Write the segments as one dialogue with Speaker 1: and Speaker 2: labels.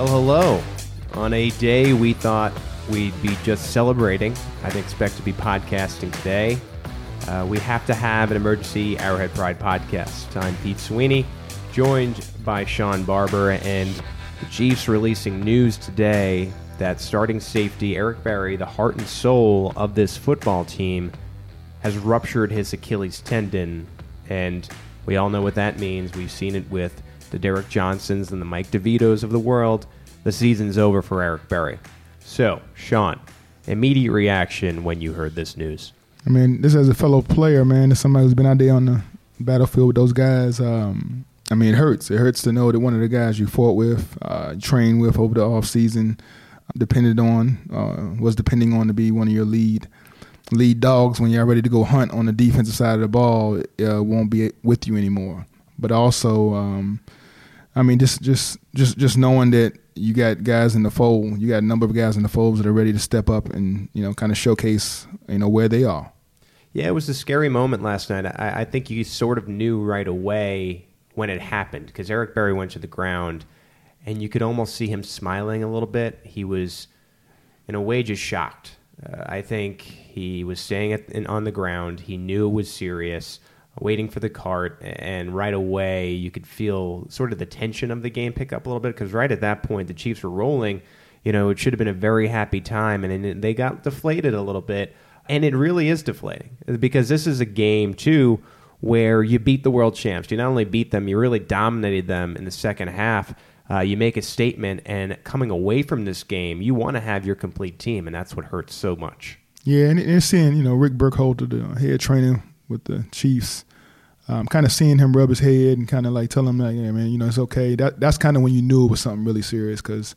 Speaker 1: Well, hello. On a day we thought we'd be just celebrating, I didn't expect to be podcasting today. We have to have an emergency Arrowhead Pride podcast. I'm Pete Sweeney, joined by Sean Barber, and the Chiefs releasing news today that starting safety Eric Berry, the heart and soul of this football team, has ruptured his Achilles tendon, and we all know what that means. We've seen it with the Derek Johnsons and the Mike DeVitos of the world. The season's over for Eric Berry. So, Sean, immediate reaction when you heard this news?
Speaker 2: I mean, this as a fellow player, man, as somebody who's been out there on the battlefield with those guys, I mean, it hurts. It hurts to know that one of the guys you fought with, trained with over the offseason, depending on to be one of your lead dogs when you're ready to go hunt on the defensive side of the ball, won't be with you anymore. But also, I mean, just knowing that you got guys in the fold, you got a number of guys in the fold that are ready to step up and, kind of showcase, where they are.
Speaker 1: Yeah, it was a scary moment last night. I think you sort of knew right away when it happened because Eric Berry went to the ground and you could almost see him smiling a little bit. He was, in a way, just shocked. I think he was staying on the ground. He knew it was serious, waiting for the cart, and right away you could feel sort of the tension of the game pick up a little bit because right at that point the Chiefs were rolling. It should have been a very happy time, and then they got deflated a little bit, and it really is deflating because this is a game, too, where you beat the world champs. You not only beat them, you really dominated them in the second half. You make a statement, and coming away from this game, you want to have your complete team, and that's what hurts so much.
Speaker 2: Yeah, and seeing, Rick Burkholder, the head trainer with the Chiefs, kind of seeing him rub his head and kind of like tell him, like, yeah, man, it's okay. That's kind of when you knew it was something really serious because,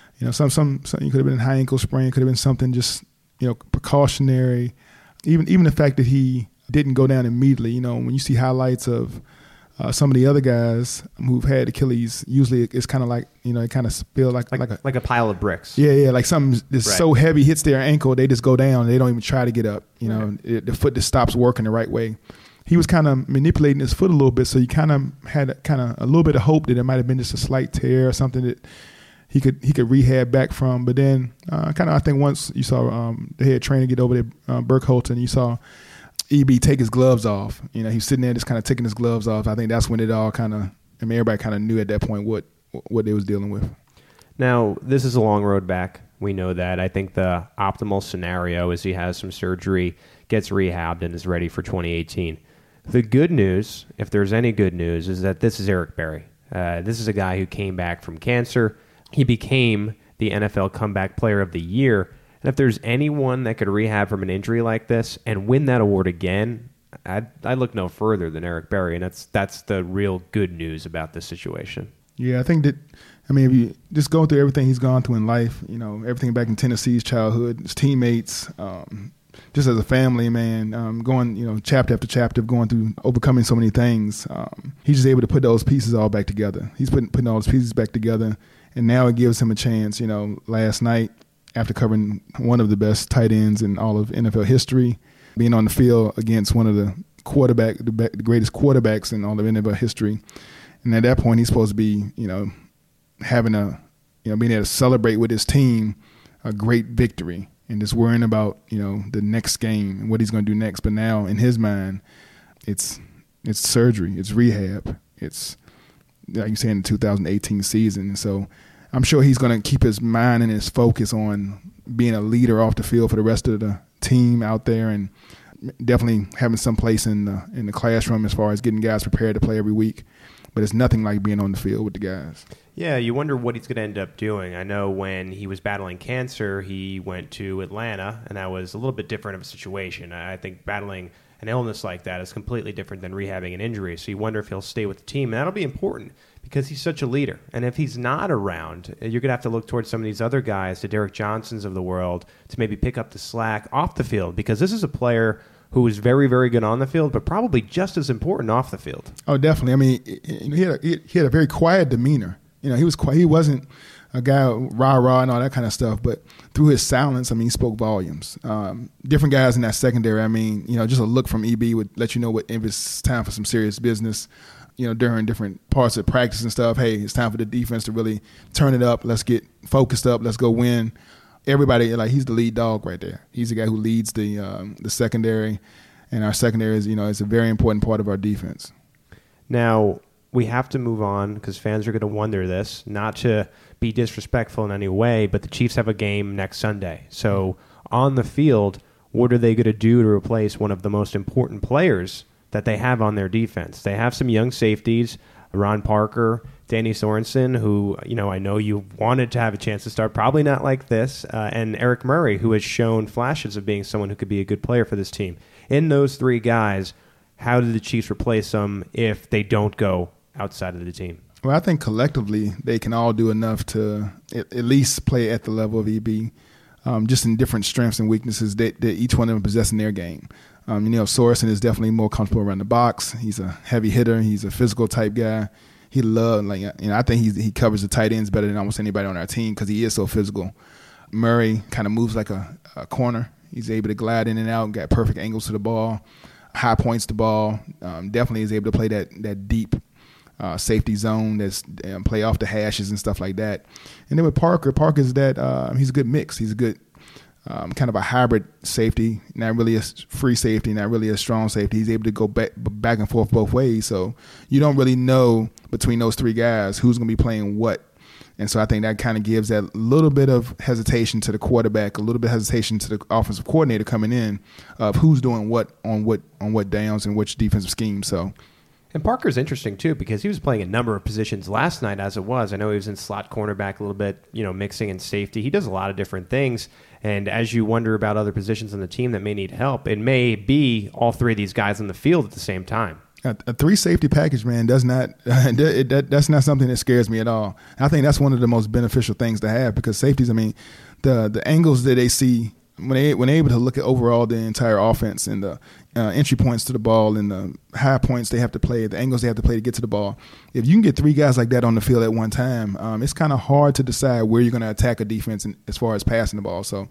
Speaker 2: some you could have been a high ankle sprain, could have been something just, precautionary. Even the fact that he didn't go down immediately, when you see highlights of some of the other guys who've had Achilles, usually it's kind of like, it kind of feel like
Speaker 1: a pile of bricks.
Speaker 2: Yeah, like something that's so heavy hits their ankle, they just go down. They don't even try to get up. The foot just stops working the right way. He was kind of manipulating his foot a little bit, so you kind of had a little bit of hope that it might have been just a slight tear or something that he could rehab back from. But then I think once you saw the head trainer get over there, Burkholder, and you saw EB take his gloves off. He's sitting there just kind of taking his gloves off. I think that's when it all everybody kind of knew at that point what they was dealing with.
Speaker 1: Now, this is a long road back. We know that. I think the optimal scenario is he has some surgery, gets rehabbed, and is ready for 2018. The good news, if there's any good news, is that this is Eric Berry. This is a guy who came back from cancer. He became the NFL Comeback Player of the Year. And if there's anyone that could rehab from an injury like this and win that award again, I look no further than Eric Berry, and that's the real good news about this situation.
Speaker 2: Yeah, I think that, if you just go through everything he's gone through in life, everything back in Tennessee's childhood, his teammates, just as a family, man, going, chapter after chapter, going through, overcoming so many things, he's just able to put those pieces all back together. He's putting all those pieces back together, and now it gives him a chance. Last night, after covering one of the best tight ends in all of NFL history, being on the field against one of the greatest quarterbacks in all of NFL history. And at that point, he's supposed to be, having being able to celebrate with his team a great victory and just worrying about, the next game and what he's going to do next. But now in his mind, it's surgery, it's rehab, it's, like you say, in the 2018 season. And so I'm sure he's going to keep his mind and his focus on being a leader off the field for the rest of the team out there, and definitely having some place in the classroom as far as getting guys prepared to play every week. But it's nothing like being on the field with the guys. Yeah,
Speaker 1: you wonder what he's going to end up doing. I know when he was battling cancer, he went to Atlanta, and that was a little bit different of a situation. I think battling an illness like that is completely different than rehabbing an injury. So you wonder if he'll stay with the team. And that'll be important because he's such a leader. And if he's not around, you're going to have to look towards some of these other guys, the Derek Johnsons of the world, to maybe pick up the slack off the field, because this is a player who was very, very good on the field, but probably just as important off the field.
Speaker 2: Oh, definitely. He had a very quiet demeanor. He was quiet. He wasn't a guy rah-rah and all that kind of stuff, but through his silence, he spoke volumes. Different guys in that secondary, just a look from EB would let you know if it's time for some serious business. during different parts of practice and stuff. Hey, it's time for the defense to really turn it up. Let's get focused up. Let's go win. Everybody, like, he's the lead dog right there. He's the guy who leads the secondary, and our secondary is a very important part of our defense.
Speaker 1: Now, we have to move on because fans are going to wonder this, not to be disrespectful in any way, but the Chiefs have a game next Sunday. So on the field, what are they going to do to replace one of the most important players that they have on their defense? They have some young safeties, Ron Parker, Danny Sorensen, who, I know you wanted to have a chance to start, probably not like this, and Eric Murray, who has shown flashes of being someone who could be a good player for this team. In those three guys, how do the Chiefs replace them if they don't go outside of the team?
Speaker 2: Well, I think collectively they can all do enough to at least play at the level of EB, just in different strengths and weaknesses that each one of them possess in their game. Sorensen is definitely more comfortable around the box. He's a heavy hitter. He's a physical type guy. He I think he covers the tight ends better than almost anybody on our team because he is so physical. Murray kind of moves like a corner. He's able to glide in and out, got perfect angles to the ball, high points to ball. Definitely is able to play that deep safety zone, that's play off the hashes and stuff like that. And then with Parker's he's a good mix. He's a good kind of a hybrid safety, not really a free safety, not really a strong safety. He's able to go back and forth both ways. So you don't really know between those three guys who's going to be playing what. And so I think that kind of gives that little bit of hesitation to the quarterback, a little bit of hesitation to the offensive coordinator coming in of who's doing what on what downs and which defensive scheme. So.
Speaker 1: And Parker's interesting, too, because he was playing a number of positions last night as it was. I know he was in slot cornerback a little bit, mixing in safety. He does a lot of different things. And as you wonder about other positions on the team that may need help, it may be all three of these guys on the field at the same time.
Speaker 2: A three safety package, man, does not that's not something that scares me at all. I think that's one of the most beneficial things to have because safeties, the angles that they see when they're able to look at overall the entire offense and the entry points to the ball and the high points they have to play, the angles they have to play to get to the ball. If you can get three guys like that on the field at one time, it's kind of hard to decide where you're going to attack a defense as far as passing the ball. So,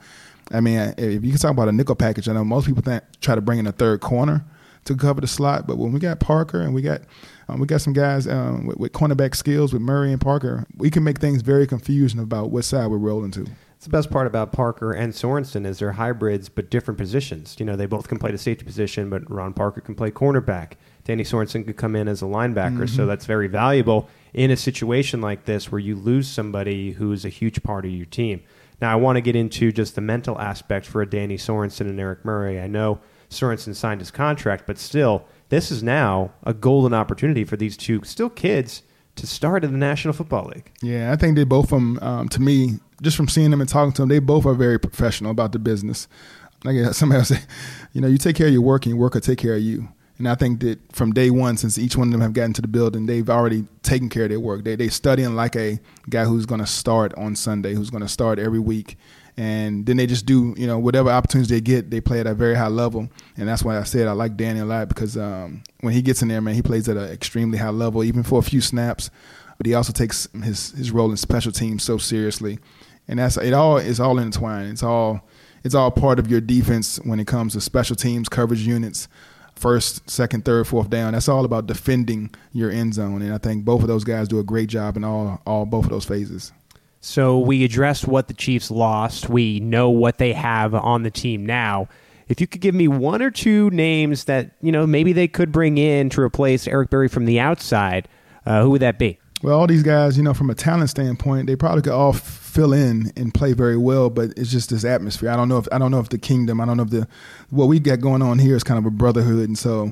Speaker 2: if you can talk about a nickel package, I know most people try to bring in a third corner to cover the slot, but when we got Parker and we got some guys with cornerback skills with Murray and Parker, we can make things very confusing about what side we're rolling to.
Speaker 1: The best part about Parker and Sorensen is they're hybrids but different positions. They both can play the safety position, but Ron Parker can play cornerback. Danny Sorensen could come in as a linebacker, so that's very valuable in a situation like this where you lose somebody who's a huge part of your team. Now, I want to get into just the mental aspect for a Danny Sorensen and Eric Murray. I know Sorensen signed his contract, but still, this is now a golden opportunity for these two still kids to start in the National Football League.
Speaker 2: Yeah, I think they both to me, just from seeing them and talking to them, they both are very professional about the business. Like somebody else say, you take care of your work and your work will take care of you. And I think that from day one, since each one of them have gotten to the building, they've already taken care of their work. They're studying like a guy who's going to start on Sunday, who's going to start every week. And then they just do, whatever opportunities they get, they play at a very high level. And that's why I said I like Danny a lot because when he gets in there, man, he plays at an extremely high level, even for a few snaps. But he also takes his role in special teams so seriously. And it's all intertwined. It's all part of your defense when it comes to special teams, coverage units, first, second, third, fourth down. That's all about defending your end zone. And I think both of those guys do a great job in both of those phases.
Speaker 1: So we addressed what the Chiefs lost. We know what they have on the team now. If you could give me one or two names that, maybe they could bring in to replace Eric Berry from the outside, who would that be?
Speaker 2: Well, all these guys, from a talent standpoint, they probably could all fill in and play very well, but it's just this atmosphere. I don't know if the kingdom, I don't know if what we got going on here is kind of a brotherhood, and so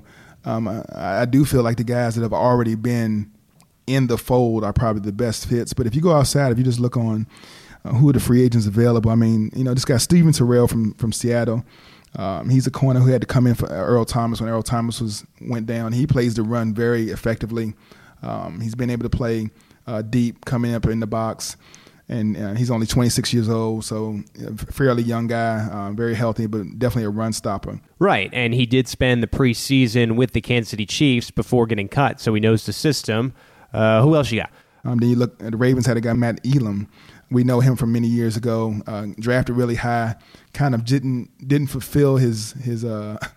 Speaker 2: I do feel like the guys that have already been in the fold are probably the best fits. But if you go outside, if you just look on who are the free agents available, this guy Steven Terrell from Seattle. He's a corner who had to come in for Earl Thomas when Earl Thomas went down. He plays the run very effectively. He's been able to play deep, coming up in the box, and he's only 26 years old, so a fairly young guy, very healthy, but definitely a run stopper.
Speaker 1: Right, and he did spend the preseason with the Kansas City Chiefs before getting cut, so he knows the system. Who else you got?
Speaker 2: Then you look, the Ravens had a guy, Matt Elam. We know him from many years ago. Drafted really high, kind of didn't fulfill his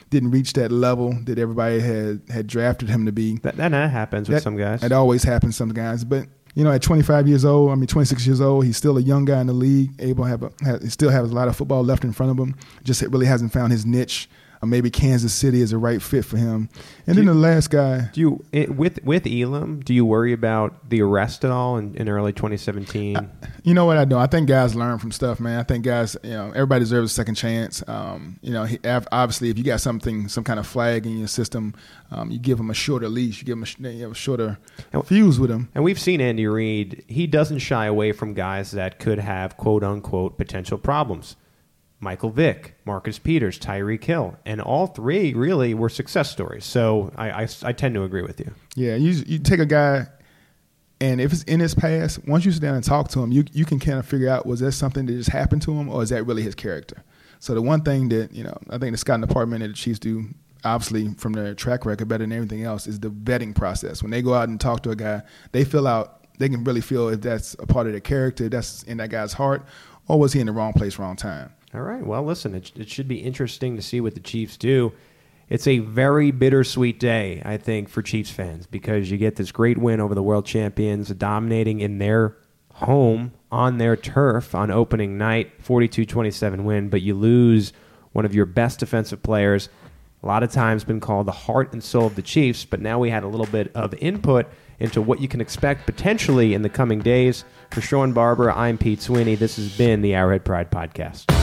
Speaker 2: didn't reach that level that everybody had drafted him to be.
Speaker 1: That happens with some guys.
Speaker 2: It always happens to some guys. But, at 26 years old, he's still a young guy in the league, he still has a lot of football left in front of him, just really hasn't found his niche. Or maybe Kansas City is the right fit for him. And then the last guy.
Speaker 1: With Elam, do you worry about the arrest at all in early 2017?
Speaker 2: You know what I do? I think guys learn from stuff, man. I think guys, everybody deserves a second chance. Obviously, if you got some kind of flag in your system, you give him a shorter leash. You give him a shorter fuse with him.
Speaker 1: And we've seen Andy Reid. He doesn't shy away from guys that could have, quote unquote, potential problems. Michael Vick, Marcus Peters, Tyreek Hill, and all three really were success stories. So I tend to agree with you.
Speaker 2: Yeah, you take a guy, and if it's in his past, once you sit down and talk to him, you can kind of figure out, was that something that just happened to him, or is that really his character? So the one thing that I think the scouting department and the Chiefs do, obviously from their track record better than everything else, is the vetting process. When they go out and talk to a guy, they can really feel if that's a part of their character, if that's in that guy's heart, or was he in the wrong place, wrong time.
Speaker 1: All right. Well, listen, it should be interesting to see what the Chiefs do. It's a very bittersweet day, I think, for Chiefs fans because you get this great win over the world champions, dominating in their home, on their turf on opening night, 42-27 win, but you lose one of your best defensive players. A lot of times been called the heart and soul of the Chiefs, but now we had a little bit of input into what you can expect potentially in the coming days. For Sean Barber, I'm Pete Sweeney. This has been the Arrowhead Pride Podcast.